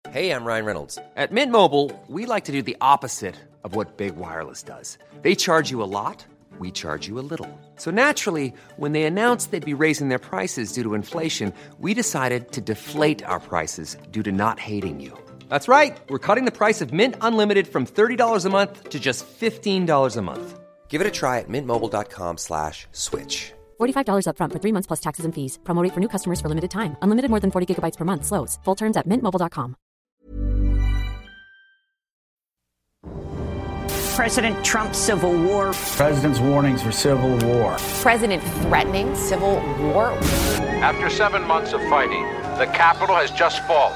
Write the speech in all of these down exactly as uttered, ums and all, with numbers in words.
Hey, I'm Ryan Reynolds. At Mint Mobile, we like to do the opposite of what Big Wireless does. They charge you a lot, we charge you a little. So naturally, when they announced they'd be raising their prices due to inflation, we decided to deflate our prices due to not hating you. That's right. We're cutting the price of Mint Unlimited from thirty dollars a month to just fifteen dollars a month. Give it a try at mintmobile.com slash switch. forty-five dollars up front for three months plus taxes and fees. Promo rate for new customers for limited time. Unlimited more than forty gigabytes per month. Slows full terms at mint mobile dot com. President Trump's civil war. President's warnings for civil war. President threatening civil war. After seven months of fighting, the Capitol has just fallen.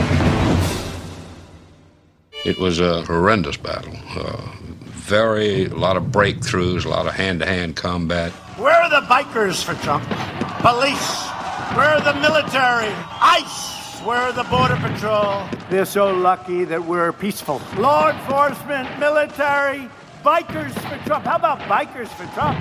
It was a horrendous battle. Uh, very, a lot of breakthroughs, a lot of hand-to-hand combat. Where are the bikers for Trump? Police. Where are the military? ICE. Where are the Border Patrol? They're so lucky that we're peaceful. Law enforcement, military, bikers for Trump. How about bikers for Trump?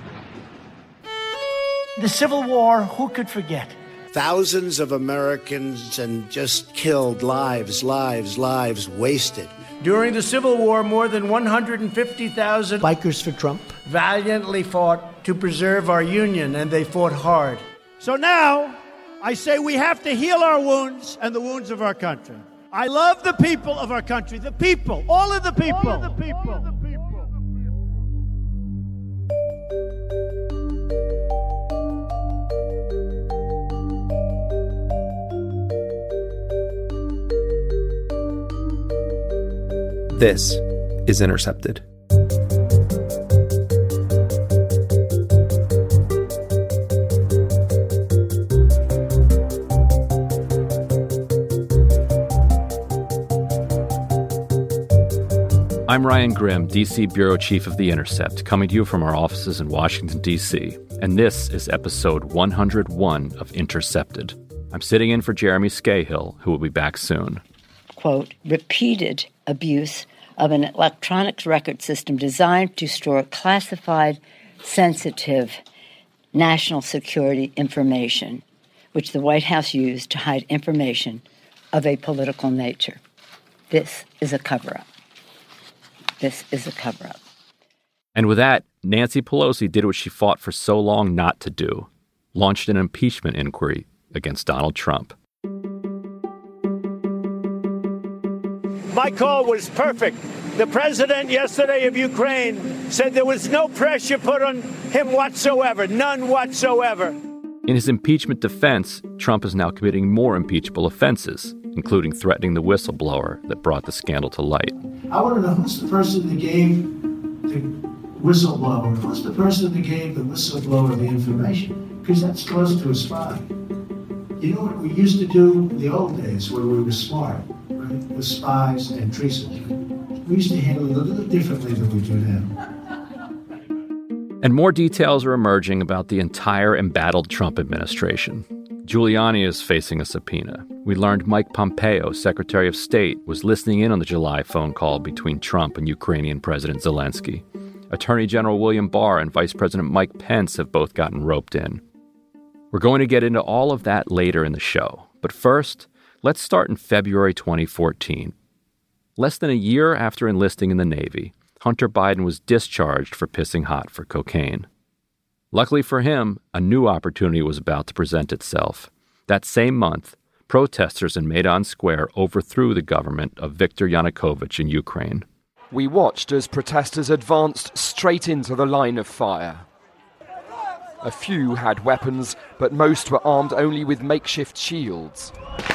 The Civil War, who could forget? Thousands of Americans and just killed, lives, lives, lives wasted. During the Civil War, more than one hundred fifty thousand Bikers for Trump valiantly fought to preserve our union, and they fought hard. So now, I say we have to heal our wounds and the wounds of our country. I love the people of our country, the people, all of the people. All of the people. All of the people. This is Intercepted. I'm Ryan Grimm, D C Bureau Chief of The Intercept, coming to you from our offices in Washington, D C, and this is episode one hundred one of Intercepted. I'm sitting in for Jeremy Scahill, who will be back soon. Quote, repeated abuse of an electronics record system designed to store classified, sensitive national security information, which the White House used to hide information of a political nature. This is a cover-up. This is a cover-up. And with that, Nancy Pelosi did what she fought for so long not to do, launched an impeachment inquiry against Donald Trump. My call was perfect. The president yesterday of Ukraine said there was no pressure put on him whatsoever, none whatsoever. In his impeachment defense, Trump is now committing more impeachable offenses, including threatening the whistleblower that brought the scandal to light. I want to know who's the person that gave the whistleblower, who's the person that gave the whistleblower the information, because that's close to a spy. You know what we used to do in the old days where we were smart, right, with spies and treason? We used to handle it a little differently than we do now. And more details are emerging about the entire embattled Trump administration. Giuliani is facing a subpoena. We learned Mike Pompeo, Secretary of State, was listening in on the July phone call between Trump and Ukrainian President Zelensky. Attorney General William Barr and Vice President Mike Pence have both gotten roped in. We're going to get into all of that later in the show. But first, let's start in February twenty fourteen. Less than a year after enlisting in the Navy, Hunter Biden was discharged for pissing hot for cocaine. Luckily for him, a new opportunity was about to present itself. That same month, protesters in Maidan Square overthrew the government of Viktor Yanukovych in Ukraine. We watched as protesters advanced straight into the line of fire. A few had weapons, but most were armed only with makeshift shields.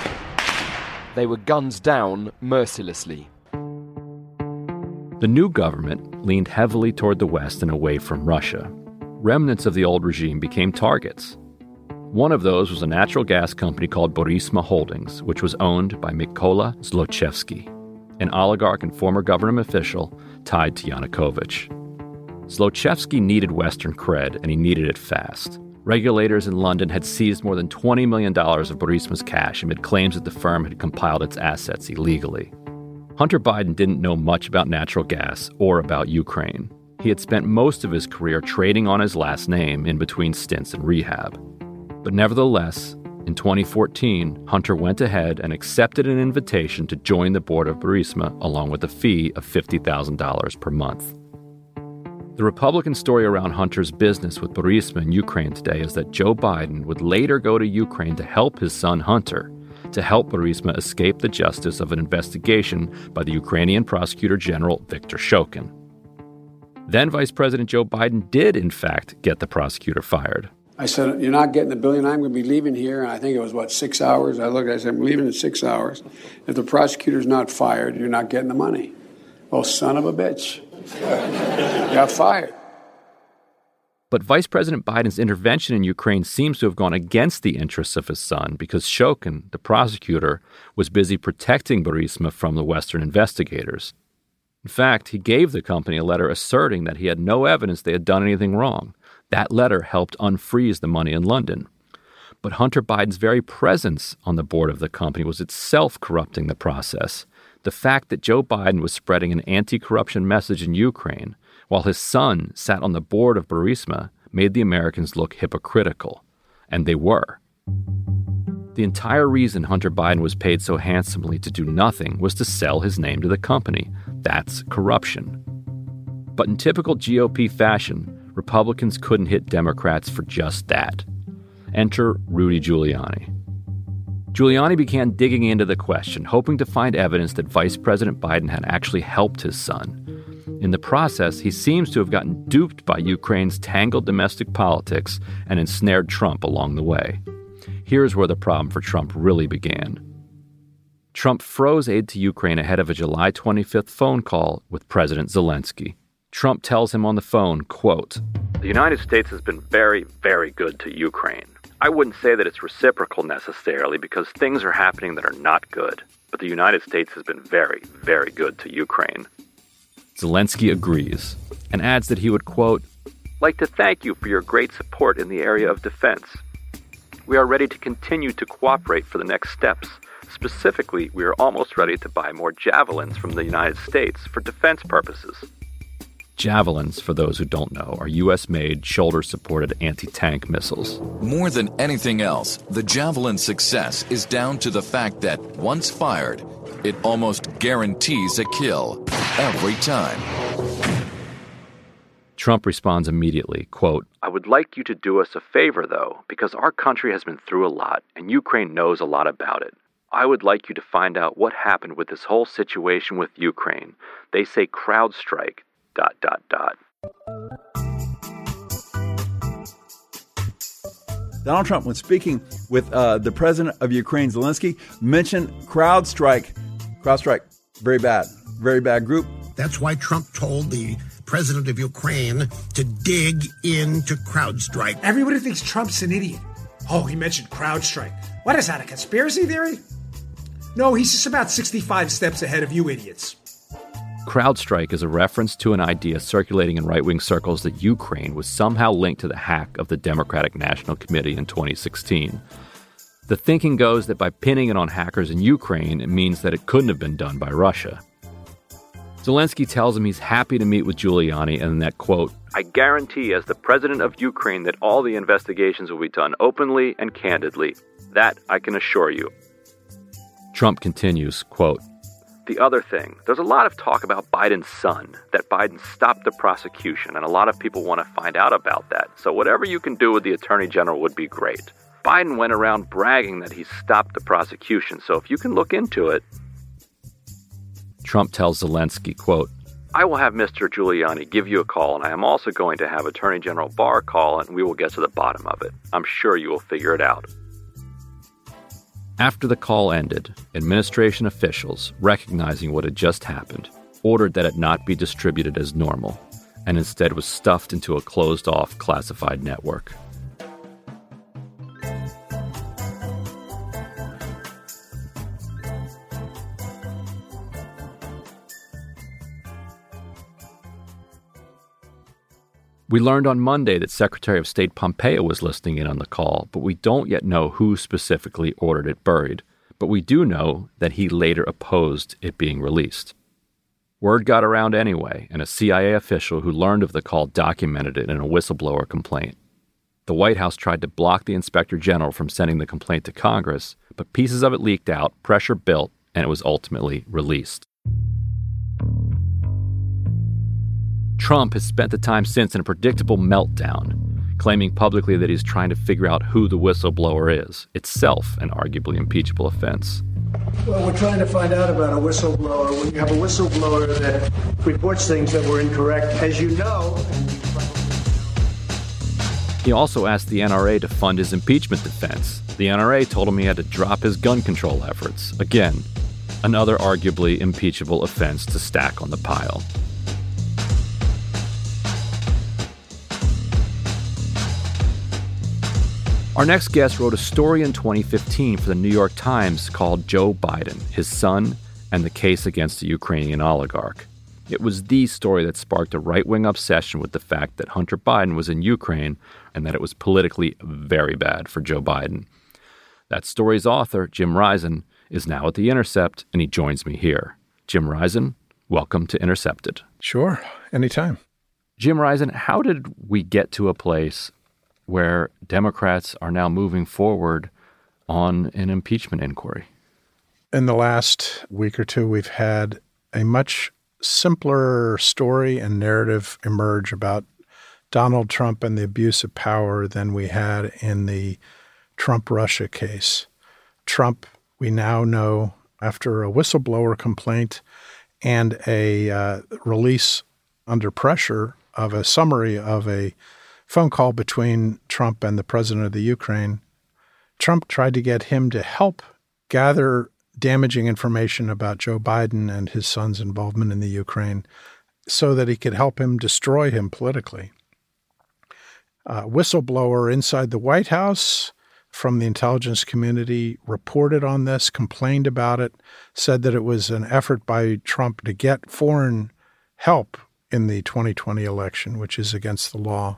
They were gunned down mercilessly. The new government leaned heavily toward the West and away from Russia. Remnants of the old regime became targets. One of those was a natural gas company called Burisma Holdings, which was owned by Mykola Zlochevsky, an oligarch and former government official tied to Yanukovych. Zlochevsky needed Western cred, and he needed it fast. Regulators in London had seized more than twenty million dollars of Burisma's cash amid claims that the firm had compiled its assets illegally. Hunter Biden didn't know much about natural gas or about Ukraine. He had spent most of his career trading on his last name in between stints in rehab. But nevertheless, In twenty fourteen, Hunter went ahead and accepted an invitation to join the board of Burisma along with a fee of fifty thousand dollars per month. The Republican story around Hunter's business with Burisma in Ukraine today is that Joe Biden would later go to Ukraine to help his son Hunter, to help Burisma escape the justice of an investigation by the Ukrainian prosecutor general Viktor Shokin. Then Vice President Joe Biden did, in fact, get the prosecutor fired. I said, you're not getting the billion. I'm going to be leaving here. And I think it was, what, six hours? I looked, I said, I'm leaving in six hours. If the prosecutor's not fired, you're not getting the money. Well, son of a bitch. Got fired. But Vice President Biden's intervention in Ukraine seems to have gone against the interests of his son because Shokin, the prosecutor, was busy protecting Burisma from the Western investigators. In fact, he gave the company a letter asserting that he had no evidence they had done anything wrong. That letter helped unfreeze the money in London. But Hunter Biden's very presence on the board of the company was itself corrupting the process. The fact that Joe Biden was spreading an anti-corruption message in Ukraine while his son sat on the board of Burisma made the Americans look hypocritical. And they were. The entire reason Hunter Biden was paid so handsomely to do nothing was to sell his name to the company. That's corruption. But in typical G O P fashion, Republicans couldn't hit Democrats for just that. Enter Rudy Giuliani. Giuliani began digging into the question, hoping to find evidence that Vice President Biden had actually helped his son. In the process, he seems to have gotten duped by Ukraine's tangled domestic politics and ensnared Trump along the way. Here's where the problem for Trump really began. Trump froze aid to Ukraine ahead of a July twenty-fifth phone call with President Zelensky. Trump tells him on the phone, quote, "The United States has been very, very good to Ukraine. I wouldn't say that it's reciprocal necessarily because things are happening that are not good, but the United States has been very, very good to Ukraine." Zelensky agrees and adds that he would, quote, "like to thank you for your great support in the area of defense. We are ready to continue to cooperate for the next steps. Specifically, we are almost ready to buy more Javelins from the United States for defense purposes." Javelins, for those who don't know, are U S-made, shoulder-supported anti-tank missiles. More than anything else, the Javelin's success is down to the fact that, once fired, it almost guarantees a kill every time. Trump responds immediately, quote, "I would like you to do us a favor, though, because our country has been through a lot, and Ukraine knows a lot about it. I would like you to find out what happened with this whole situation with Ukraine. They say CrowdStrike, dot, dot, dot." Donald Trump, when speaking with uh, the president of Ukraine, Zelensky, mentioned CrowdStrike. CrowdStrike, very bad, very bad group. That's why Trump told the president of Ukraine to dig into CrowdStrike. Everybody thinks Trump's an idiot. Oh, he mentioned CrowdStrike. What is that, a conspiracy theory? No, he's just about sixty-five steps ahead of you idiots. CrowdStrike is a reference to an idea circulating in right-wing circles that Ukraine was somehow linked to the hack of the Democratic National Committee in twenty sixteen. The thinking goes that by pinning it on hackers in Ukraine, it means that it couldn't have been done by Russia. Zelensky tells him he's happy to meet with Giuliani and that, quote, "I guarantee as the president of Ukraine that all the investigations will be done openly and candidly. That I can assure you." Trump continues, quote, "The other thing, there's a lot of talk about Biden's son, that Biden stopped the prosecution, and a lot of people want to find out about that. So whatever you can do with the attorney general would be great. Biden went around bragging that he stopped the prosecution, so if you can look into it." Trump tells Zelensky, quote, "I will have Mister Giuliani give you a call, and I am also going to have Attorney General Barr call, and we will get to the bottom of it. I'm sure you will figure it out." After the call ended, administration officials, recognizing what had just happened, ordered that it not be distributed as normal, and instead was stuffed into a closed-off classified network. We learned on Monday that Secretary of State Pompeo was listening in on the call, but we don't yet know who specifically ordered it buried. But we do know that he later opposed it being released. Word got around anyway, and a C I A official who learned of the call documented it in a whistleblower complaint. The White House tried to block the Inspector General from sending the complaint to Congress, but pieces of it leaked out, pressure built, and it was ultimately released. Trump has spent the time since in a predictable meltdown, claiming publicly that he's trying to figure out who the whistleblower is, itself an arguably impeachable offense. Well, we're trying to find out about a whistleblower. When you have a whistleblower that reports things that were incorrect, as you know. He also asked the N R A to fund his impeachment defense. The N R A told him he had to drop his gun control efforts. Again, another arguably impeachable offense to stack on the pile. Our next guest wrote a story in twenty fifteen for the New York Times called Joe Biden, His Son, and the Case Against the Ukrainian Oligarch. It was the story that sparked a right-wing obsession with the fact that Hunter Biden was in Ukraine and that it was politically very bad for Joe Biden. That story's author, Jim Risen, is now at The Intercept, and he joins me here. Jim Risen, welcome to Intercepted. Sure, anytime. Jim Risen, how did we get to a place where Democrats are now moving forward on an impeachment inquiry? In the last week or two, we've had a much simpler story and narrative emerge about Donald Trump and the abuse of power than we had in the Trump-Russia case. Trump, we now know, after a whistleblower complaint and a uh, release under pressure of a summary of a phone call between Trump and the president of the Ukraine, Trump tried to get him to help gather damaging information about Joe Biden and his son's involvement in the Ukraine so that he could help him destroy him politically. A whistleblower inside the White House from the intelligence community reported on this, complained about it, said that it was an effort by Trump to get foreign help in the twenty twenty election, which is against the law.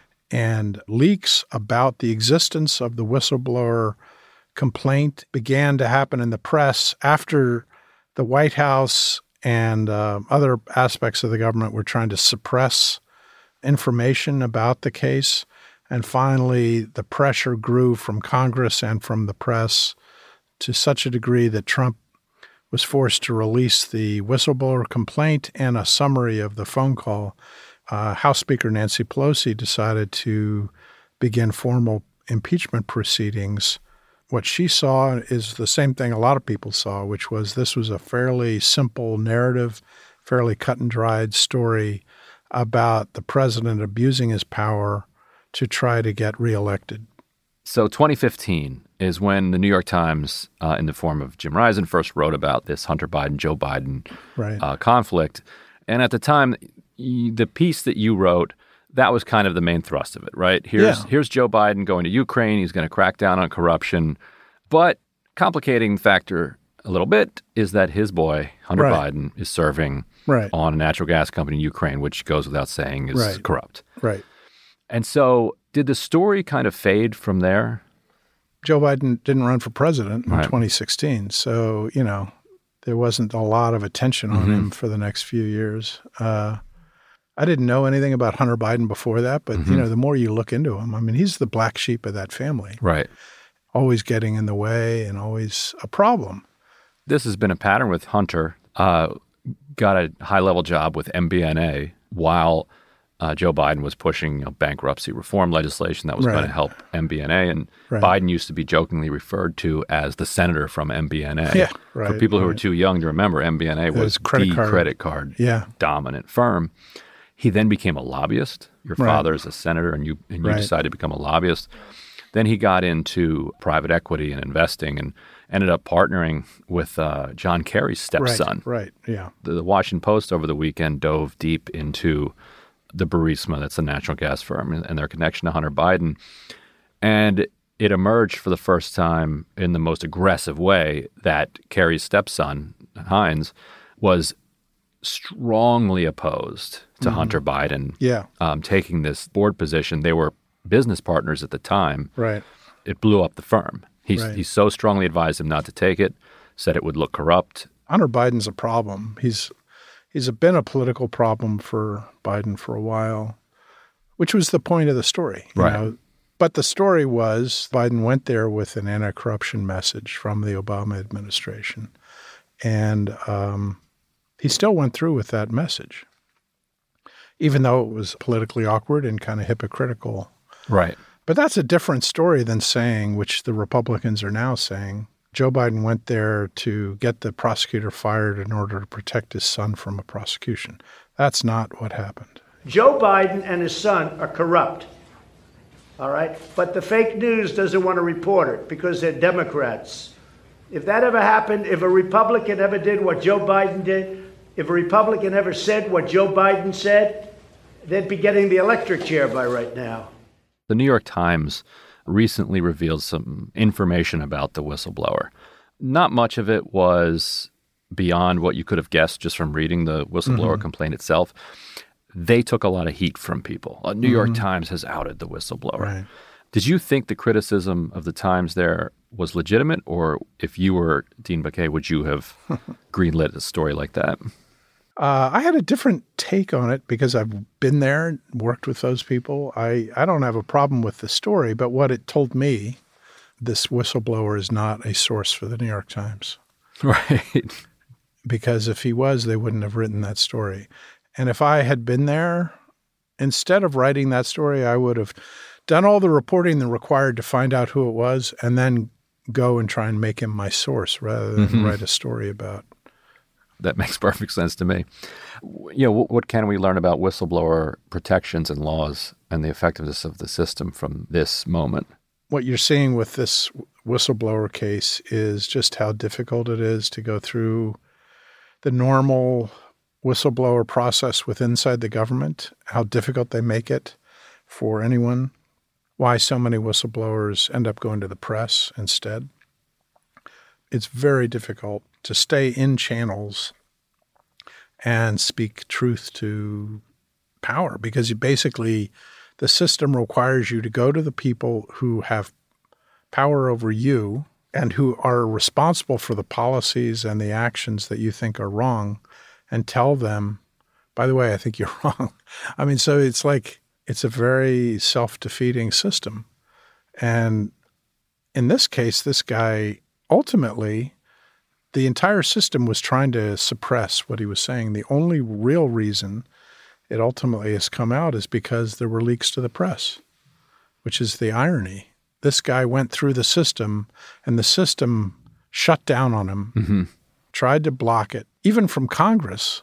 And leaks about the existence of the whistleblower complaint began to happen in the press after the White House and uh, other aspects of the government were trying to suppress information about the case. And finally, the pressure grew from Congress and from the press to such a degree that Trump was forced to release the whistleblower complaint and a summary of the phone call. Uh, House Speaker Nancy Pelosi decided to begin formal impeachment proceedings. What she saw is the same thing a lot of people saw, which was this was a fairly simple narrative, fairly cut and dried story about the president abusing his power to try to get reelected. So twenty fifteen is when the New York Times, uh, in the form of Jim Risen, first wrote about this Hunter Biden, Joe Biden right. uh, conflict. And at the time, the piece that you wrote, that was kind of the main thrust of it, right? Here's yeah. here's Joe Biden going to Ukraine. He's going to crack down on corruption. But complicating factor a little bit is that his boy, Hunter right. Biden, is serving right. on a natural gas company in Ukraine, which goes without saying is right. corrupt. Right. And so did the story kind of fade from there? Joe Biden didn't run for president in right. twenty sixteen. So, you know, there wasn't a lot of attention on mm-hmm. him for the next few years. Uh, I didn't know anything about Hunter Biden before that, but, mm-hmm. you know, the more you look into him, I mean, he's the black sheep of that family. Right. Always getting in the way and always a problem. This has been a pattern with Hunter. Uh, got a high-level job with M B N A while uh, Joe Biden was pushing you know, bankruptcy reform legislation that was right. going to help M B N A. And right. Biden used to be jokingly referred to as the senator from M B N A. Yeah, right, For people who right. are too young to remember, M B N A was, was credit the card. credit card yeah. dominant firm. He then became a lobbyist. Your right. father is a senator, and you and you right. decided to become a lobbyist. Then he got into private equity and investing and ended up partnering with uh, John Kerry's stepson. Right, right, yeah. The, the Washington Post over the weekend dove deep into the Burisma, that's a natural gas firm, and, and their connection to Hunter Biden. And it emerged for the first time in the most aggressive way that Kerry's stepson, Heinz, was strongly opposed to mm-hmm. Hunter Biden yeah. um, taking this board position. They were business partners at the time. Right. It blew up the firm. He's, right. he so strongly advised him not to take it, said it would look corrupt. Hunter Biden's a problem. He's he's a, been a political problem for Biden for a while, which was the point of the story. You right. know, But the story was Biden went there with an anti-corruption message from the Obama administration. And um, he still went through with that message, even though it was politically awkward and kind of hypocritical. Right. But that's a different story than saying, which the Republicans are now saying, Joe Biden went there to get the prosecutor fired in order to protect his son from a prosecution. That's not what happened. Joe Biden and his son are corrupt, all right? But the fake news doesn't want to report it because they're Democrats. If that ever happened, if a Republican ever did what Joe Biden did, if a Republican ever said what Joe Biden said, they'd be getting the electric chair by right now. The New York Times recently revealed some information about the whistleblower. Not much of it was beyond what you could have guessed just from reading the whistleblower mm-hmm. complaint itself. They took a lot of heat from people. Uh, New mm-hmm. York Times has outed the whistleblower. Right. Did you think the criticism of the Times there was legitimate, or if you were Dean Baquet, would you have greenlit a story like that? Uh, I had a different take on it because I've been there, worked with those people. I, I don't have a problem with the story, but what it told me, this whistleblower is not a source for the New York Times. Right. Because if he was, they wouldn't have written that story. And if I had been there, instead of writing that story, I would have done all the reporting that required to find out who it was and then go and try and make him my source rather than mm-hmm. write a story about. That makes perfect sense to me. You know, what can we learn about whistleblower protections and laws and the effectiveness of the system from this moment? What you're seeing with this whistleblower case is just how difficult it is to go through the normal whistleblower process with inside the government, how difficult they make it for anyone, why so many whistleblowers end up going to the press instead. It's very difficult to stay in channels and speak truth to power because you basically, the system requires you to go to the people who have power over you and who are responsible for the policies and the actions that you think are wrong and tell them, by the way, I think you're wrong. I mean, so it's like, it's a very self-defeating system. And in this case, this guy ultimately, the entire system was trying to suppress what he was saying. The only real reason it ultimately has come out is because there were leaks to the press, which is the irony. This guy went through the system, and the system shut down on him, mm-hmm. tried to block it, even from Congress.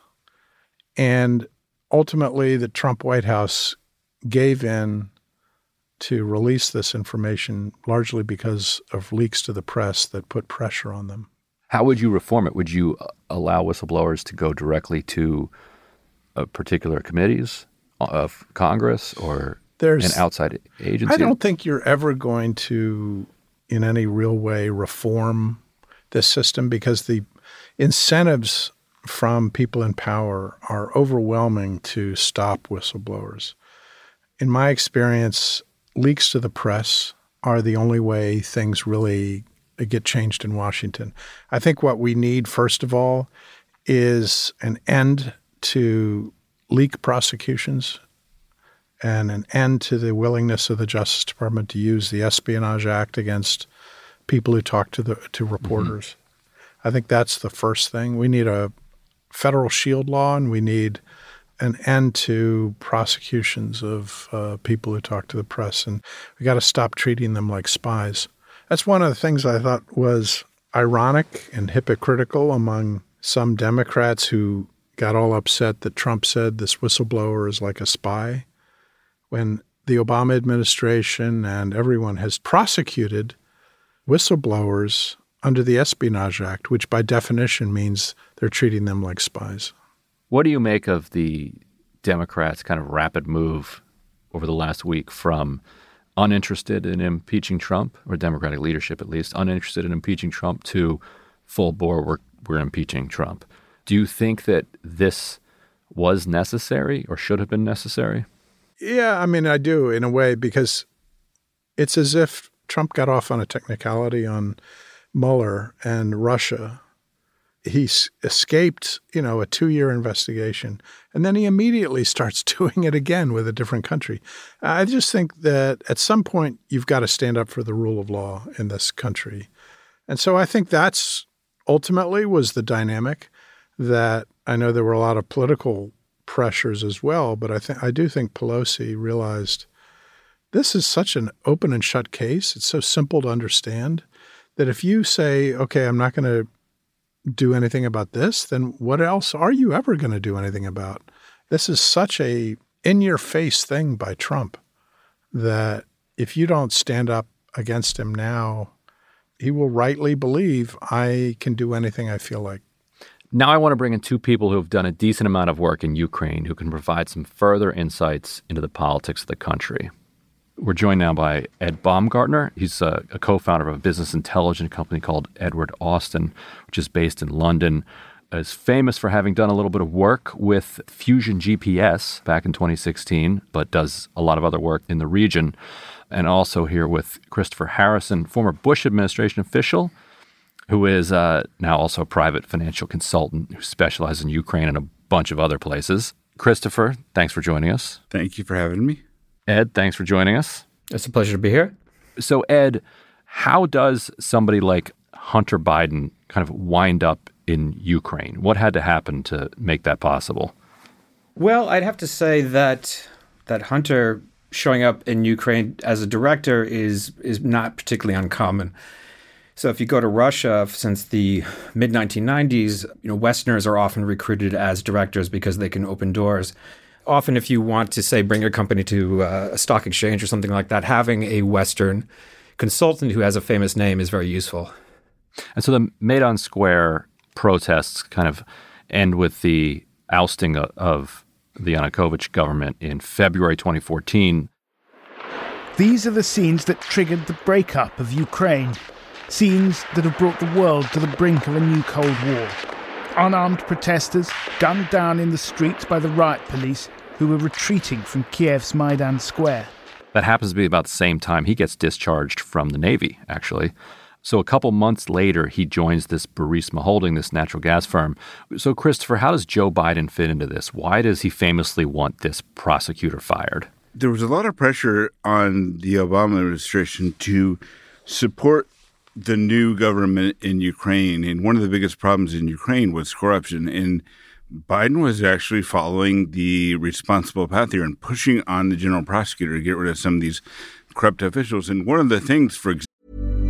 And ultimately, the Trump White House gave in to release this information largely because of leaks to the press that put pressure on them. How would you reform it? Would you allow whistleblowers to go directly to uh, particular committees of Congress or There's, an outside agency? I don't think you're ever going to, in any real way, reform this system because the incentives from people in power are overwhelming to stop whistleblowers. In my experience, leaks to the press are the only way things really get changed in Washington. I think what we need, first of all, is an end to leak prosecutions and an end to the willingness of the Justice Department to use the Espionage Act against people who talk to the to reporters. Mm-hmm. I think that's the first thing. We need a federal shield law, and we need an end to prosecutions of uh, people who talk to the press. And we got to stop treating them like spies. That's one of the things I thought was ironic and hypocritical among some Democrats who got all upset that Trump said this whistleblower is like a spy, when the Obama administration and everyone has prosecuted whistleblowers under the Espionage Act, which by definition means they're treating them like spies. What do you make of the Democrats' kind of rapid move over the last week from uninterested in impeaching Trump, or Democratic leadership at least, uninterested in impeaching Trump, to full bore, we're, we're impeaching Trump? Do you think that this was necessary or should have been necessary? Yeah, I mean, I do in a way, because it's as if Trump got off on a technicality on Mueller and Russia. he s- escaped, you know, a two-year investigation, and then he immediately starts doing it again with a different country. I just think that at some point you've got to stand up for the rule of law in this country. And so I think that's ultimately was the dynamic that I know there were a lot of political pressures as well, but I think I do think Pelosi realized this is such an open and shut case. It's so simple to understand that if you say, okay, I'm not going to do anything about this, then what else are you ever going to do anything about? This is such a in-your-face thing by Trump that if you don't stand up against him now, he will rightly believe I can do anything I feel like. Now I want to bring in two people who have done a decent amount of work in Ukraine who can provide some further insights into the politics of the country. We're joined now by Ed Baumgartner. He's a, a co-founder of a business intelligence company called Edward Austin, which is based in London. Is famous for having done a little bit of work with Fusion G P S back in twenty sixteen, but does a lot of other work in the region. And also here with Christopher Harrison, former Bush administration official, who is uh, now also a private financial consultant who specializes in Ukraine and a bunch of other places. Christopher, thanks for joining us. Thank you for having me. Ed, thanks for joining us. It's a pleasure to be here. So, Ed, how does somebody like Hunter Biden kind of wind up in Ukraine? What had to happen to make that possible? Well, I'd have to say that that Hunter showing up in Ukraine as a director is is not particularly uncommon. So if you go to Russia since the mid nineteen nineties, you know, Westerners are often recruited as directors because they can open doors. Often if you want to, say, bring your company to uh, a stock exchange or something like that, having a Western consultant who has a famous name is very useful. And so the Maidan Square protests kind of end with the ousting of the Yanukovych government in February twenty fourteen. These are the scenes that triggered the breakup of Ukraine. Scenes that have brought the world to the brink of a new Cold War. Unarmed protesters gunned down in the streets by the riot police who were retreating from Kiev's Maidan Square. That happens to be about the same time he gets discharged from the Navy, actually. So a couple months later, he joins this Burisma Holding, this natural gas firm. So, Christopher, how does Joe Biden fit into this? Why does he famously want this prosecutor fired? There was a lot of pressure on the Obama administration to support the new government in Ukraine. And one of the biggest problems in Ukraine was corruption. And Biden was actually following the responsible path here and pushing on the general prosecutor to get rid of some of these corrupt officials. And one of the things, for example,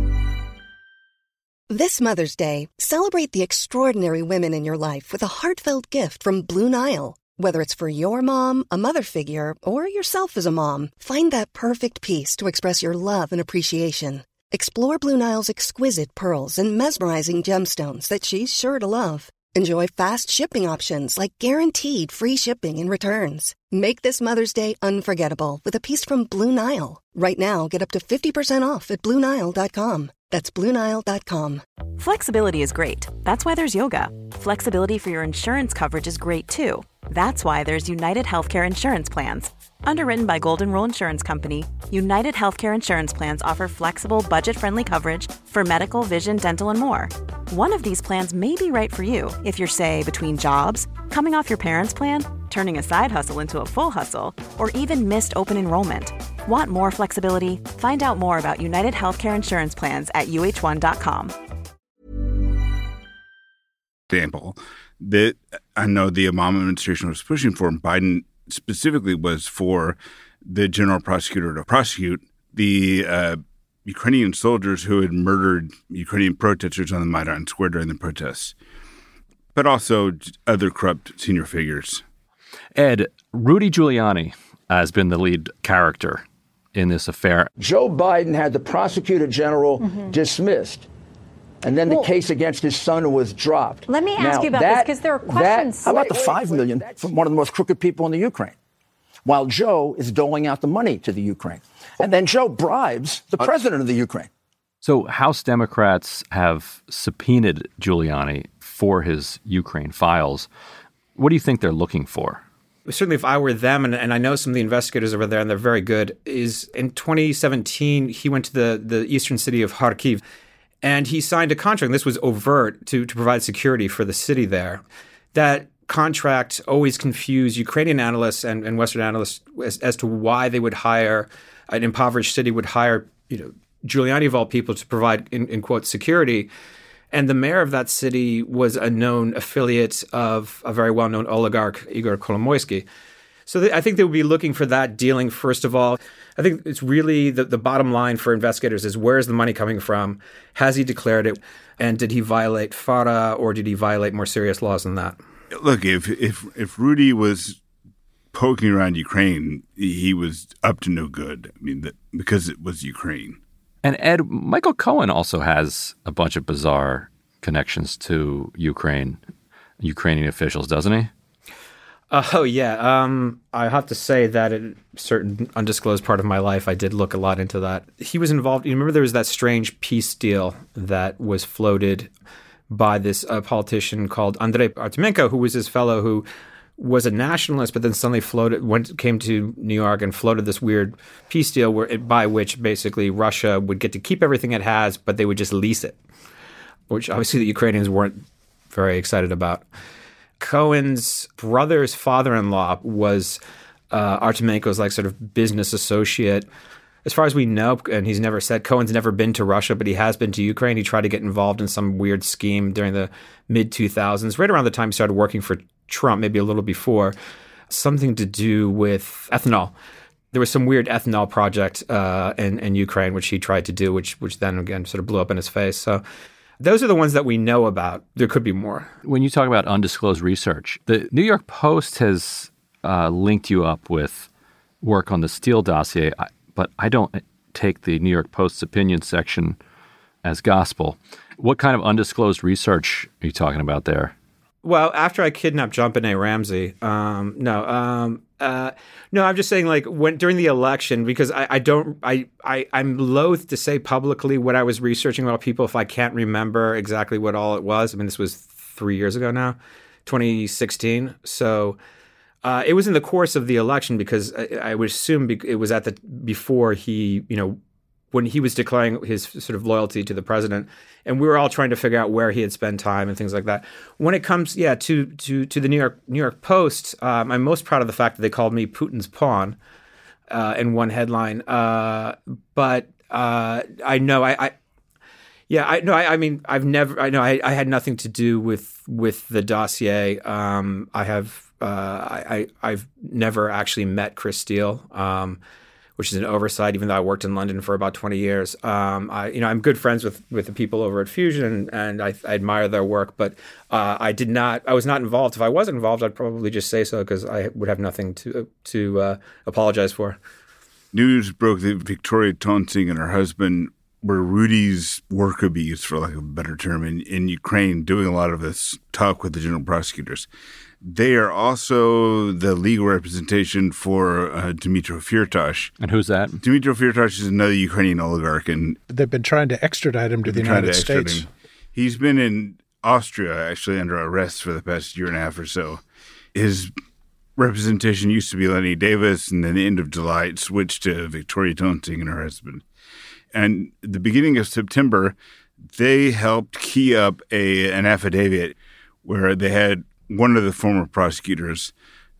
this Mother's Day, celebrate the extraordinary women in your life with a heartfelt gift from Blue Nile. Whether it's for your mom, a mother figure, or yourself as a mom, find that perfect piece to express your love and appreciation. Explore Blue Nile's exquisite pearls and mesmerizing gemstones that she's sure to love. Enjoy fast shipping options like guaranteed free shipping and returns. Make this Mother's Day unforgettable with a piece from Blue Nile. Right now, get up to fifty percent off at Blue Nile dot com. That's Blue Nile dot com. Flexibility is great. That's why there's yoga. Flexibility for your insurance coverage is great too. That's why there's United Healthcare Insurance Plans. Underwritten by Golden Rule Insurance Company, United Healthcare Insurance Plans offer flexible, budget-friendly coverage for medical, vision, dental, and more. One of these plans may be right for you if you're, say, between jobs, coming off your parents' plan, turning a side hustle into a full hustle, or even missed open enrollment. Want more flexibility? Find out more about United Healthcare Insurance Plans at U H one dot com. Example that I know the Obama administration was pushing for, and Biden specifically was for the general prosecutor to prosecute the uh, Ukrainian soldiers who had murdered Ukrainian protesters on the Maidan Square during the protests, but also other corrupt senior figures. Ed, Rudy Giuliani has been the lead character in this affair. Joe Biden had the prosecutor general mm-hmm. dismissed. And then well, the case against his son was dropped. Let me ask now, you about that, this, because there are questions. That, how about the five million from one of the most crooked people in the Ukraine? While Joe is doling out the money to the Ukraine. And then Joe bribes the president of the Ukraine. So House Democrats have subpoenaed Giuliani for his Ukraine files. What do you think they're looking for? Certainly, if I were them, and, and I know some of the investigators over there, and they're very good, is in twenty seventeen, he went to the, the eastern city of Kharkiv. And he signed a contract, and this was overt, to, to provide security for the city there. That contract always confused Ukrainian analysts and, and Western analysts as, as to why they would hire, an impoverished city would hire, you know, Giuliani of all people to provide, in, in quotes, security. And the mayor of that city was a known affiliate of a very well-known oligarch, Igor Kolomoisky. So th- I think they would be looking for that dealing, first of all. I think it's really the, the bottom line for investigators is, where is the money coming from? Has he declared it? And did he violate FARA, or did he violate more serious laws than that? Look, if if if Rudy was poking around Ukraine, he was up to no good. I mean, the, because it was Ukraine. And Ed, Michael Cohen also has a bunch of bizarre connections to Ukraine, Ukrainian officials, doesn't he? Uh, oh, yeah. Um, I have to say that in a certain undisclosed part of my life, I did look a lot into that. He was involved. You remember there was that strange peace deal that was floated by this uh, politician called Andrei Artemenko, who was this fellow who was a nationalist, but then suddenly floated, went, came to New York and floated this weird peace deal where it, by which basically Russia would get to keep everything it has, but they would just lease it, which obviously the Ukrainians weren't very excited about. Cohen's brother's father-in-law was uh, Artemenko's like sort of business associate. As far as we know, and he's never said, Cohen's never been to Russia, but he has been to Ukraine. He tried to get involved in some weird scheme during the mid two thousands, right around the time he started working for Trump, maybe a little before, something to do with ethanol. There was some weird ethanol project uh, in, in Ukraine, which he tried to do, which which then, again, sort of blew up in his face. So those are the ones that we know about. There could be more. When you talk about undisclosed research, the New York Post has uh, linked you up with work on the Steele dossier, but I don't take the New York Post's opinion section as gospel. What kind of undisclosed research are you talking about there? Well, after I kidnapped JonBenet Ramsey, um, no, um, uh, no, I'm just saying, like, when during the election, because I, I don't, I, I, I'm loath to say publicly what I was researching about people if I can't remember exactly what all it was. I mean, this was three years ago now, twenty sixteen. So uh, it was in the course of the election, because I, I would assume it was at the before he, you know, when he was declaring his sort of loyalty to the president, and we were all trying to figure out where he had spent time and things like that. When it comes, yeah, to to to the New York New York Post, um, I'm most proud of the fact that they called me Putin's pawn uh, in one headline. Uh, but uh, I know, I, I yeah, I no, I, I mean, I've never, I know, I, I had nothing to do with with the dossier. Um, I have, uh, I, I I've never actually met Chris Steele. Um, which is an oversight, even though I worked in London for about twenty years. Um, I, you know, I'm good friends with, with the people over at Fusion, and, and I, I admire their work, but uh, I did not, I was not involved. If I was involved, I'd probably just say so, because I would have nothing to to uh, apologize for. News broke that Victoria Toensing and her husband were Rudy's worker bees, for lack of a better term, in, in Ukraine, doing a lot of this talk with the general prosecutors. They are also the legal representation for uh, Dmytro Firtash. And who's that? Dmytro Firtash is another Ukrainian oligarch. And they've been trying to extradite him to the United States. Him. He's been in Austria, actually, under arrest for the past year and a half or so. His representation used to be Lenny Davis, and then the end of July it switched to Victoria Toensing and her husband. And at the beginning of September, they helped key up a an affidavit where they had one of the former prosecutors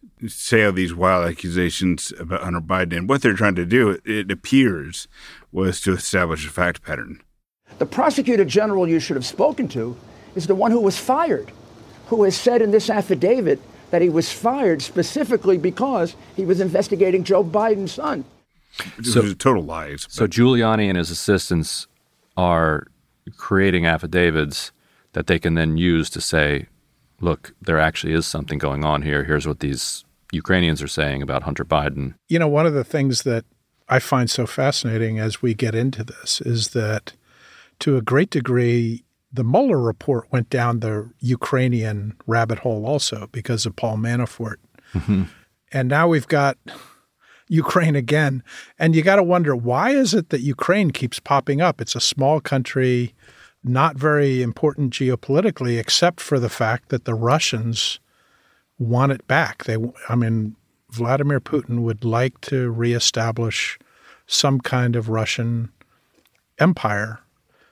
say all these wild accusations about Hunter Biden. And what they're trying to do, it appears, was to establish a fact pattern. The prosecutor general you should have spoken to is the one who was fired, who has said in this affidavit that he was fired specifically because he was investigating Joe Biden's son. So, it was total lies. So Giuliani and his assistants are creating affidavits that they can then use to say, look, there actually is something going on here. Here's what these Ukrainians are saying about Hunter Biden. You know, one of the things that I find so fascinating as we get into this is that, to a great degree, the Mueller report went down the Ukrainian rabbit hole also because of Paul Manafort. Mm-hmm. And now we've got Ukraine again. And you got to wonder, why is it that Ukraine keeps popping up? It's a small country, not very important geopolitically, except for the fact that the Russians want it back. They, I mean, Vladimir Putin would like to reestablish some kind of Russian empire.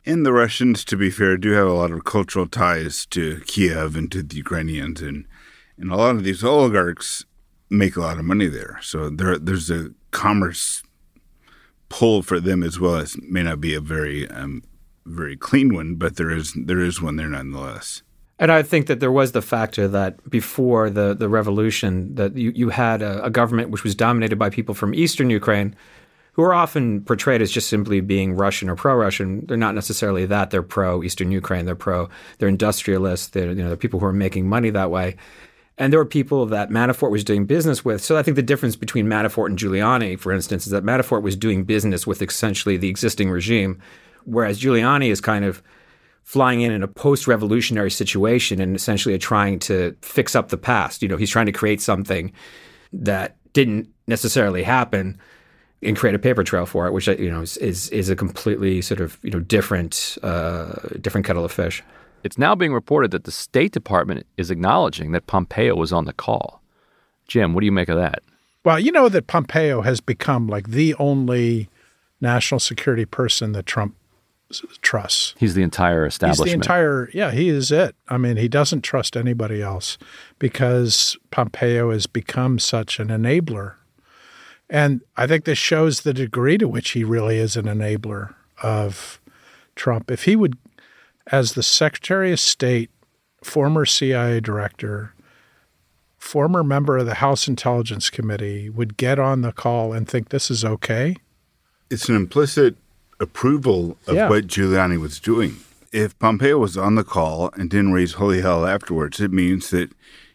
And the Russians, to be fair, do have a lot of cultural ties to Kiev and to the Ukrainians. And, and a lot of these oligarchs make a lot of money there. So there, there's a commerce pull for them as well. It may not be a very um, very clean one, but there is there is one there nonetheless. And I think that there was the factor that before the, the revolution that you, you had a, a government which was dominated by people from eastern Ukraine who are often portrayed as just simply being Russian or pro-Russian. They're not necessarily that. They're pro-Eastern Ukraine. They're pro – they're industrialists. They're, you know, they're people who are making money that way. And there were people that Manafort was doing business with. So I think the difference between Manafort and Giuliani, for instance, is that Manafort was doing business with essentially the existing regime, whereas Giuliani is kind of flying in in a post-revolutionary situation and essentially trying to fix up the past. You know, he's trying to create something that didn't necessarily happen and create a paper trail for it, which, you know, is is, is a completely sort of, you know, different uh, different kettle of fish. It's now being reported that the State Department is acknowledging that Pompeo was on the call. Jim, what do you make of that? Well, you know that Pompeo has become like the only national security person that Trump trusts. He's the entire establishment. He's the entire, yeah, he is it. I mean, he doesn't trust anybody else because Pompeo has become such an enabler. And I think this shows the degree to which he really is an enabler of Trump. If he would, as the Secretary of State, former C I A director, former member of the House Intelligence Committee, would get on the call and think this is okay. It's an implicit approval of yeah. what Giuliani was doing. If Pompeo was on the call and didn't raise holy hell afterwards, it means that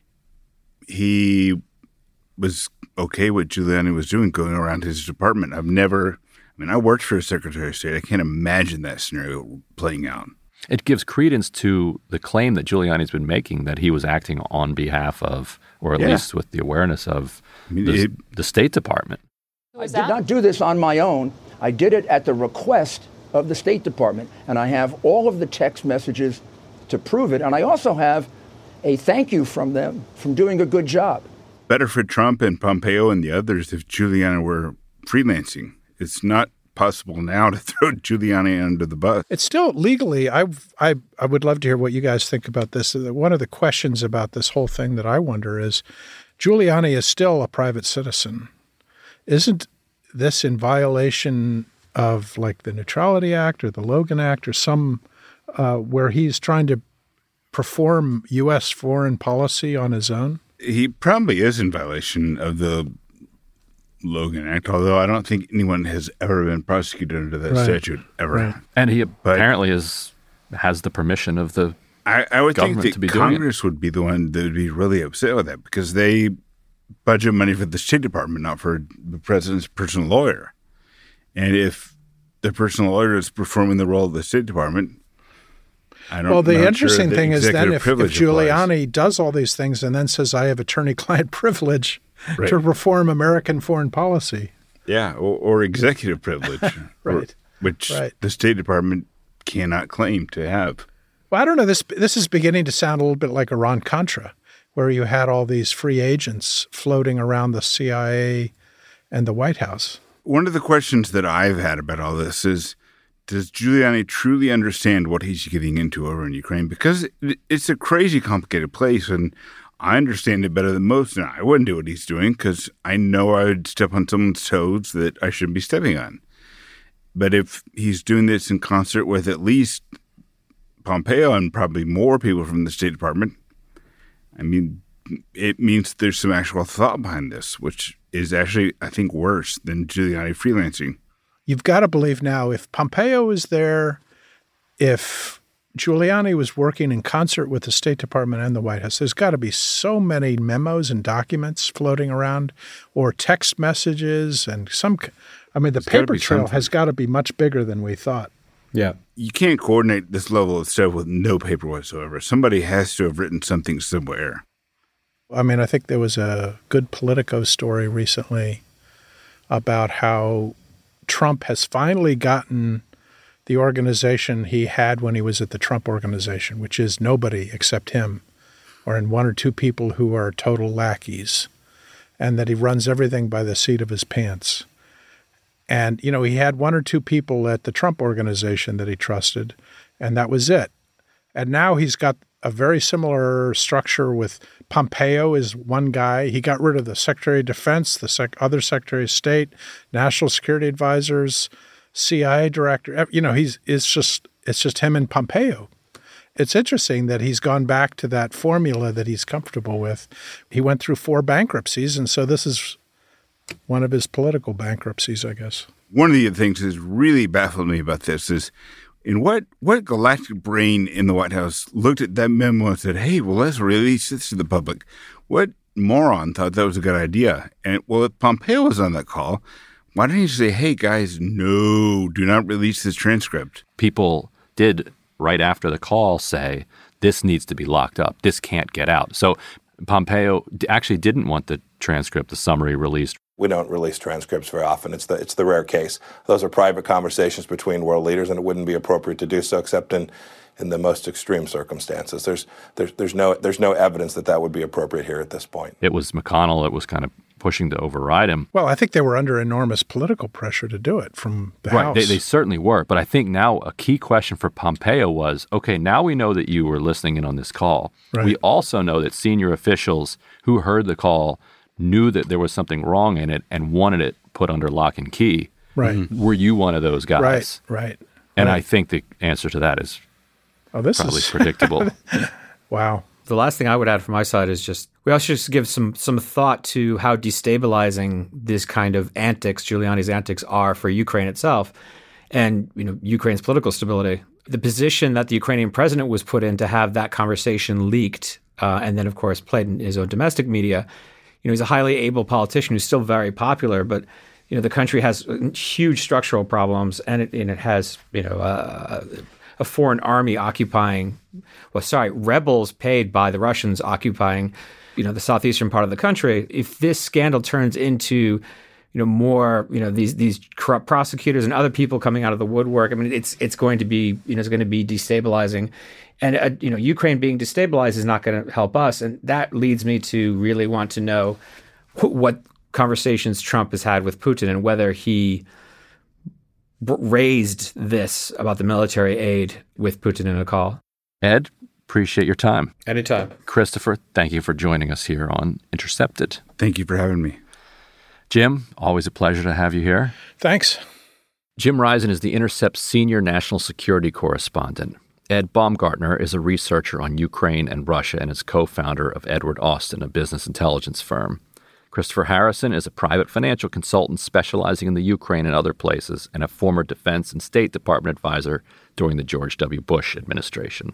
he was okay what Giuliani was doing going around his department. I've never, I mean, I worked for a Secretary of State. I can't imagine that scenario playing out. It gives credence to the claim that Giuliani's been making that he was acting on behalf of, or at yeah. least with the awareness of, I mean, the, it, the State Department. I did not do this on my own. I did it at the request of the State Department, and I have all of the text messages to prove it. And I also have a thank you from them from doing a good job. Better for Trump and Pompeo and the others if Giuliani were freelancing. It's not possible now to throw Giuliani under the bus. It's still legally. I I I would love to hear what you guys think about this. One of the questions about this whole thing that I wonder is, Giuliani is still a private citizen. Isn't this in violation of like the Neutrality Act or the Logan Act or some uh, where he's trying to perform U S foreign policy on his own? He probably is in violation of the Logan Act, although I don't think anyone has ever been prosecuted under that right. statute ever. Right. And he but apparently is has the permission of the I, I would think government to that be doing Congress would be the one that would be really upset with that because they budget money for the State Department, not for the president's personal lawyer. And if the personal lawyer is performing the role of the State Department, I don't. Well, the interesting sure thing is then if, if Giuliani applies. does all these things and then says, I have attorney-client privilege right. to reform American foreign policy. Yeah, or, or executive privilege, right. or, which right. the State Department cannot claim to have. Well, I don't know. This this is beginning to sound a little bit like Iran-Contra, where you had all these free agents floating around the C I A and the White House. One of the questions that I've had about all this is, does Giuliani truly understand what he's getting into over in Ukraine? Because it's a crazy complicated place, and I understand it better than most, and I wouldn't do what he's doing because I know I would step on someone's toes that I shouldn't be stepping on. But if he's doing this in concert with at least Pompeo and probably more people from the State Department, I mean, it means there's some actual thought behind this, which is actually, I think, worse than Giuliani freelancing. You've got to believe now, if Pompeo is there, if Giuliani was working in concert with the State Department and the White House, there's got to be so many memos and documents floating around or text messages and some – I mean, the paper trail has got to be much bigger than we thought. Yeah. You can't coordinate this level of stuff with no paper whatsoever. Somebody has to have written something somewhere. I mean, I think there was a good Politico story recently about how Trump has finally gotten the organization he had when he was at the Trump Organization, which is nobody except him, or in one or two people who are total lackeys, and that he runs everything by the seat of his pants. And, you know, he had one or two people at the Trump organization that he trusted, and that was it. And now he's got a very similar structure with Pompeo is one guy. He got rid of the Secretary of Defense, the sec- other Secretary of State, National Security Advisors, C I A director. You know, he's it's just it's just him and Pompeo. It's interesting that he's gone back to that formula that he's comfortable with. He went through four bankruptcies, and so this is one of his political bankruptcies, I guess. One of the things that's really baffled me about this is in what what galactic brain in the White House looked at that memo and said, hey, well, let's release this to the public. What moron thought that was a good idea? And, well, if Pompeo was on that call, why didn't he say, hey, guys, no, do not release this transcript? People did, right after the call, say, this needs to be locked up. This can't get out. So Pompeo actually didn't want the transcript, the summary, released. We don't release transcripts very often. It's the it's the rare case. Those are private conversations between world leaders, and it wouldn't be appropriate to do so except in, in the most extreme circumstances. There's there's there's no there's no evidence that that would be appropriate here at this point. It was McConnell that was kind of pushing to override him. Well, I think they were under enormous political pressure to do it from the right, House. They, they certainly were. But I think now a key question for Pompeo was, okay, now we know that you were listening in on this call. Right. We also know that senior officials who heard the call knew that there was something wrong in it and wanted it put under lock and key. Right. Were you one of those guys? Right, right. And right. I think the answer to that is oh, this probably is predictable. Wow. The last thing I would add from my side is just we also just give some some thought to how destabilizing this kind of antics, Giuliani's antics, are for Ukraine itself and, you know, Ukraine's political stability. The position that the Ukrainian president was put in to have that conversation leaked uh, and then, of course, played in his own domestic media. You know, he's a highly able politician who's still very popular, but, you know, the country has huge structural problems and it, and it has, you know, uh, a foreign army occupying, well, sorry, rebels paid by the Russians occupying, you know, the southeastern part of the country. If this scandal turns into, you know, more, you know, these these corrupt prosecutors and other people coming out of the woodwork, I mean, it's it's going to be, you know, it's going to be destabilizing. And, uh, you know, Ukraine being destabilized is not going to help us. And that leads me to really want to know what conversations Trump has had with Putin and whether he b- raised this about the military aid with Putin in a call. Ed, appreciate your time. Anytime. Christopher, thank you for joining us here on Intercepted. Thank you for having me. Jim, always a pleasure to have you here. Thanks. Jim Risen is the Intercept's senior national security correspondent. Ed Baumgartner is a researcher on Ukraine and Russia and is co-founder of Edward Austin, a business intelligence firm. Christopher Harrison is a private financial consultant specializing in the Ukraine and other places and a former Defense and State Department advisor during the George W. Bush administration.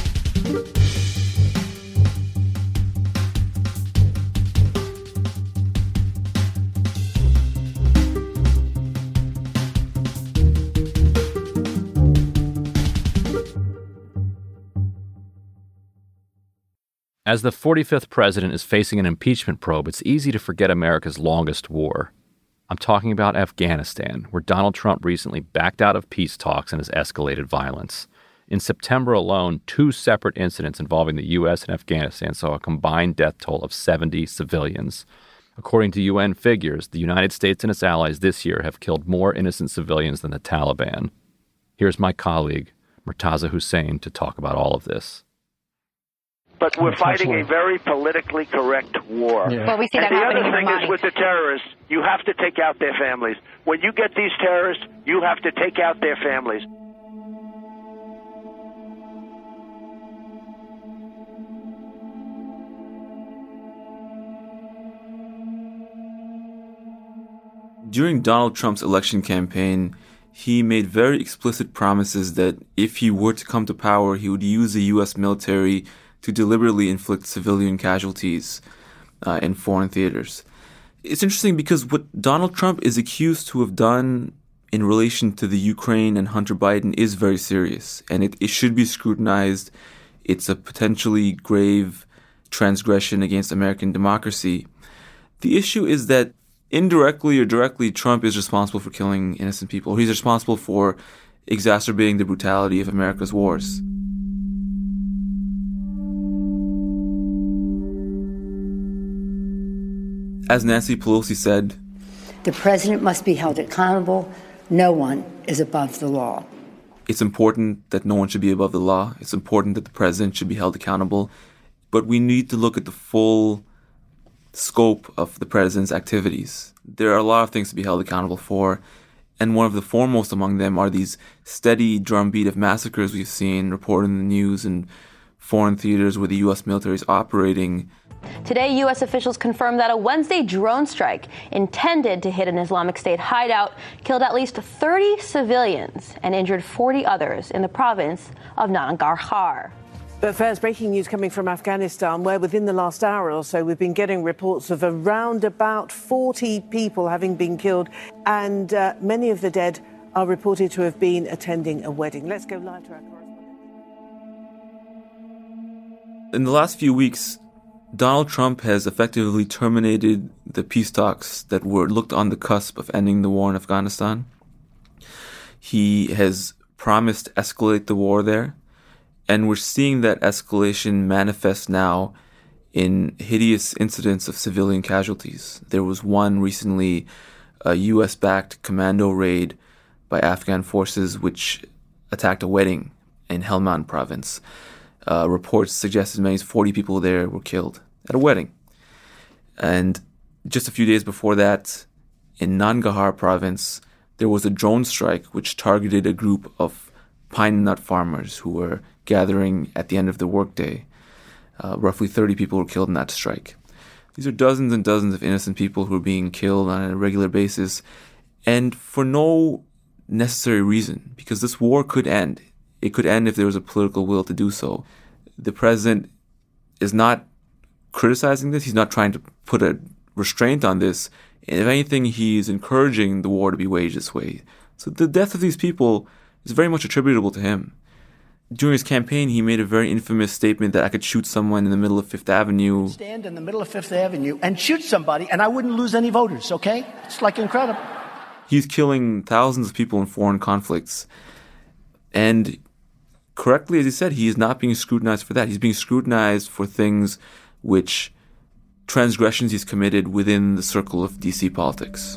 As the forty-fifth president is facing an impeachment probe, it's easy to forget America's longest war. I'm talking about Afghanistan, where Donald Trump recently backed out of peace talks and has escalated violence. In September alone, two separate incidents involving the U S and Afghanistan saw a combined death toll of seventy civilians. According to U N figures, the United States and its allies this year have killed more innocent civilians than the Taliban. Here's my colleague, Murtaza Hussain, to talk about all of this. But we're fighting a very politically correct war. Yeah. Well, we see that and the happening other in thing Mali. is with the terrorists, you have to take out their families. When you get these terrorists, you have to take out their families. During Donald Trump's election campaign, he made very explicit promises that if he were to come to power, he would use the U S military to deliberately inflict civilian casualties uh, in foreign theaters. It's interesting because what Donald Trump is accused to have done in relation to the Ukraine and Hunter Biden is very serious, and it, it should be scrutinized. It's a potentially grave transgression against American democracy. The issue is that indirectly or directly, Trump is responsible for killing innocent people. He's responsible for exacerbating the brutality of America's wars. As Nancy Pelosi said, The president must be held accountable. No one is above the law. It's important that no one should be above the law. It's important that the president should be held accountable. But we need to look at the full scope of the president's activities. There are a lot of things to be held accountable for, and one of the foremost among them are these steady drumbeat of massacres we've seen reported in the news in foreign theaters where the U S military is operating. Today, U S officials confirmed that a Wednesday drone strike intended to hit an Islamic State hideout killed at least thirty civilians and injured forty others in the province of Nangarhar. But first, breaking news coming from Afghanistan, where within the last hour or so we've been getting reports of around about forty people having been killed, and uh, many of the dead are reported to have been attending a wedding. Let's go live to our correspondent. In the last few weeks, Donald Trump has effectively terminated the peace talks that were looked on the cusp of ending the war in Afghanistan. He has promised to escalate the war there. And we're seeing that escalation manifest now in hideous incidents of civilian casualties. There was one recently, a U S-backed commando raid by Afghan forces which attacked a wedding in Helmand province. Uh, reports suggest as many as forty people there were killed at a wedding. And just a few days before that, in Nangarhar province, there was a drone strike which targeted a group of pine nut farmers who were gathering at the end of the workday. Uh, roughly thirty people were killed in that strike. These are dozens and dozens of innocent people who are being killed on a regular basis, and for no necessary reason, because this war could end. It could end if there was a political will to do so. The president is not criticizing this. He's not trying to put a restraint on this. And if anything, he's encouraging the war to be waged this way. So the death of these people is very much attributable to him. During his campaign, he made a very infamous statement that I could shoot someone in the middle of Fifth Avenue. Stand in the middle of Fifth Avenue and shoot somebody, and I wouldn't lose any voters, okay? It's like incredible. He's killing thousands of people in foreign conflicts. And correctly, as he said, he is not being scrutinized for that. He's being scrutinized for things which transgressions he's committed within the circle of D C politics.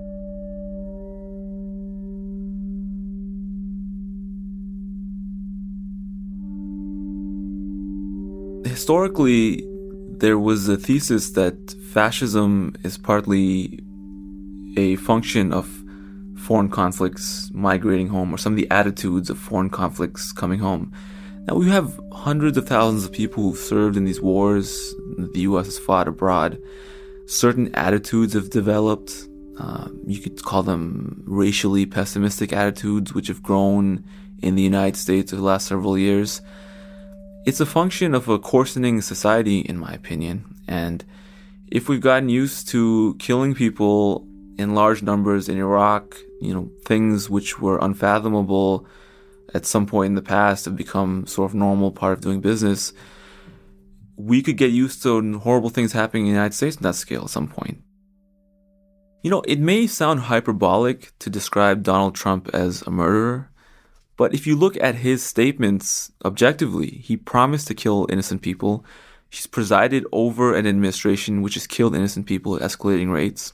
Historically, there was a thesis that fascism is partly a function of foreign conflicts migrating home, or some of the attitudes of foreign conflicts coming home. Now, we have hundreds of thousands of people who've served in these wars. The U S has fought abroad. Certain attitudes have developed. Uh, you could call them racially pessimistic attitudes, which have grown in the United States over the last several years. It's a function of a coarsening society, in my opinion. And if we've gotten used to killing people in large numbers in Iraq, you know, things which were unfathomable at some point in the past have become sort of normal part of doing business, we could get used to horrible things happening in the United States on that scale at some point. You know, it may sound hyperbolic to describe Donald Trump as a murderer, but if you look at his statements objectively, he promised to kill innocent people. He's presided over an administration which has killed innocent people at escalating rates.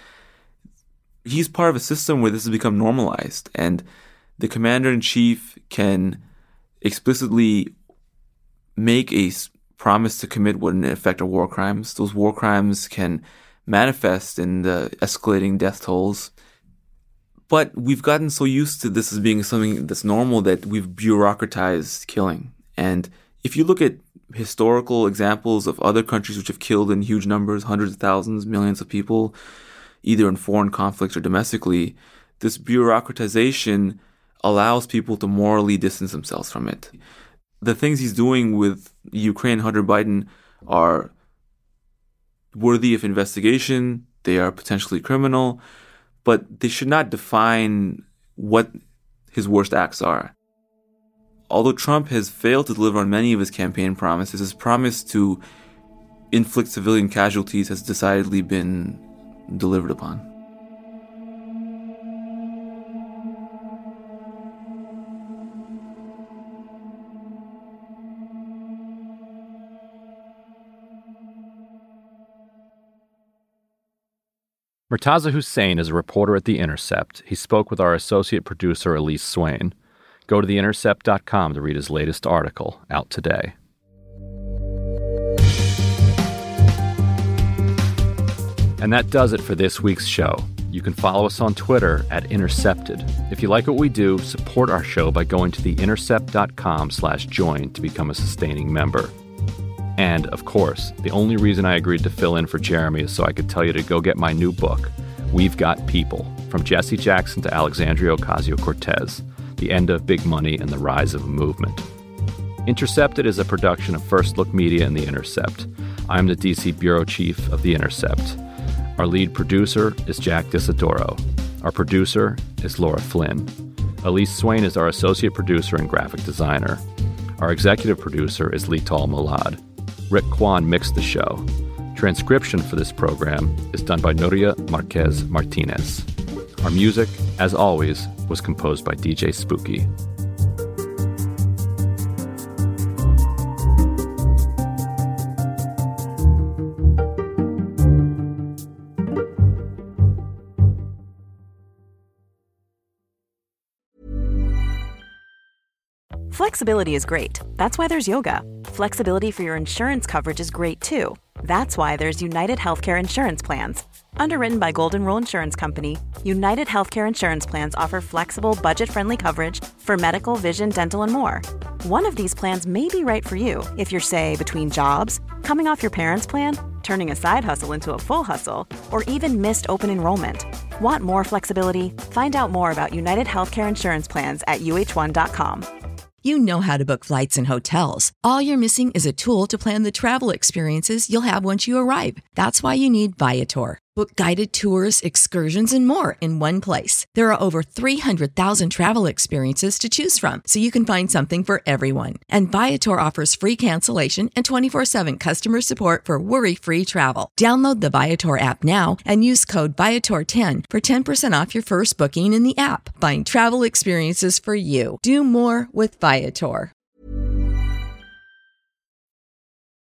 He's part of a system where this has become normalized, and the commander-in-chief can explicitly make a promise to commit what in effect are war crimes. Those war crimes can manifest in the escalating death tolls. But we've gotten so used to this as being something that's normal that we've bureaucratized killing. And if you look at historical examples of other countries which have killed in huge numbers, hundreds of thousands, millions of people, either in foreign conflicts or domestically, this bureaucratization allows people to morally distance themselves from it. The things he's doing with Ukraine, Hunter Biden, are worthy of investigation. They are potentially criminal, but they should not define what his worst acts are. Although Trump has failed to deliver on many of his campaign promises, his promise to inflict civilian casualties has decidedly been delivered upon. Murtaza Hussain is a reporter at The Intercept. He spoke with our associate producer, Elise Swain. Go to the intercept dot com to read his latest article, out today. And that does it for this week's show. You can follow us on Twitter at Intercepted. If you like what we do, support our show by going to the intercept dot com slash join to become a sustaining member. And, of course, the only reason I agreed to fill in for Jeremy is so I could tell you to go get my new book, We've Got People, From Jesse Jackson to Alexandria Ocasio-Cortez, The End of Big Money and the Rise of a Movement. Intercepted is a production of First Look Media and The Intercept. I'm the D C Bureau Chief of The Intercept. Our lead producer is Jack Disadoro. Our producer is Laura Flynn. Elise Swain is our associate producer and graphic designer. Our executive producer is Lital Molad. Rick Kwan mixed the show. Transcription for this program is done by Nuria Marquez Martinez. Our music, as always, was composed by D J Spooky. Flexibility is great. That's why there's yoga. Flexibility for your insurance coverage is great too. That's why there's United Healthcare Insurance Plans. Underwritten by Golden Rule Insurance Company, United Healthcare Insurance Plans offer flexible, budget-friendly coverage for medical, vision, dental, and more. One of these plans may be right for you if you're, say, between jobs, coming off your parents' plan, turning a side hustle into a full hustle, or even missed open enrollment. Want more flexibility? Find out more about United Healthcare Insurance Plans at U H one dot com. You know how to book flights and hotels. All you're missing is a tool to plan the travel experiences you'll have once you arrive. That's why you need Viator. Book guided tours, excursions, and more in one place. There are over three hundred thousand travel experiences to choose from, so you can find something for everyone. And Viator offers free cancellation and twenty-four seven customer support for worry-free travel. Download the Viator app now and use code Viator ten for ten percent off your first booking in the app. Find travel experiences for you. Do more with Viator.